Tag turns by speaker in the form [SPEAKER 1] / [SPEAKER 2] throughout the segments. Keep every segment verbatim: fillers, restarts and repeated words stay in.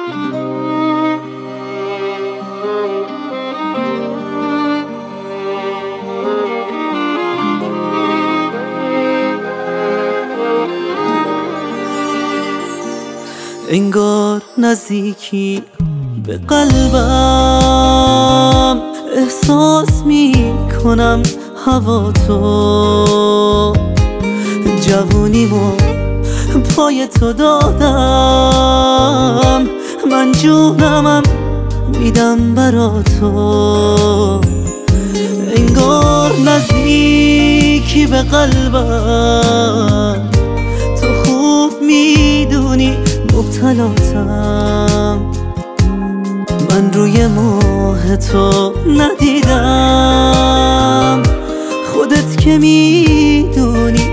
[SPEAKER 1] انگار نزدیکی به قلبم، احساس می کنم هوا تو، جوونیمو پای تو دادم، من جونمم میدم برا تو. انگار نزدیکی به قلبم، تو خوب میدونی مبتلاتم، من روی ماه تو ندیدم، خودت که میدونی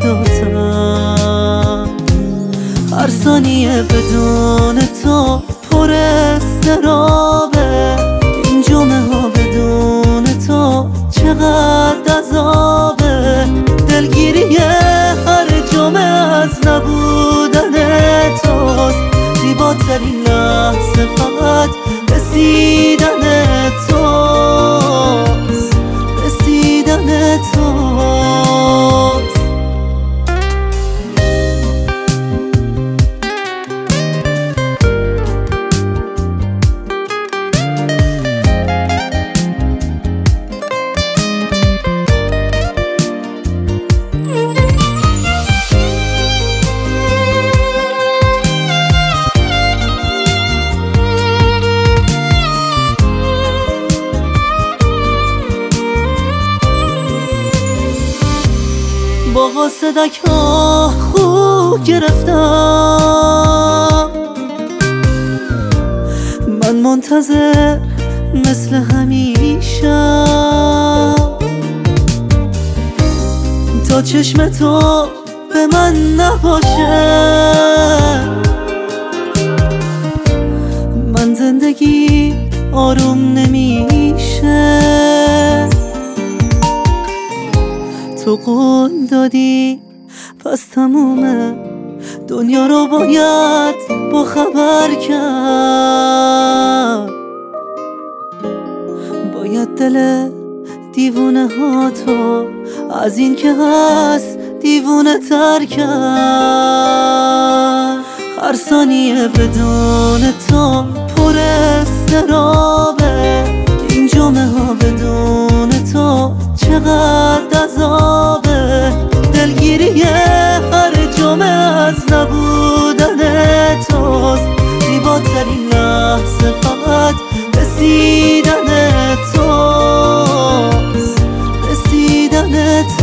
[SPEAKER 1] فداتم. هر ثانیه بدون تو پر استرابه، این جمعه ها بدون تو چقدر عذابه، دلگیری هر جمعه از نبودن توست، زیباترین لحظه فقط رسیدن توست، رسیدن توست. با قاصدک ها خوب گرفتم، من منتظر مثل همیشه تا چشم تو به من نباشه، من زندگی آروم نمیشه. تو قول دادی پس تمومه، دنیا رو باید با خبر کرد، باید دل دیوونه ها تو از این که هست دیوونه تر کرد. هر ثانیه بدون تو پر استرابه، این جمعه ها بدون تو چقدر عذابه، دلگیری هر جمعه از نبودن توست، زیباترین لحظه فقط رسیدن توست، رسیدن توست.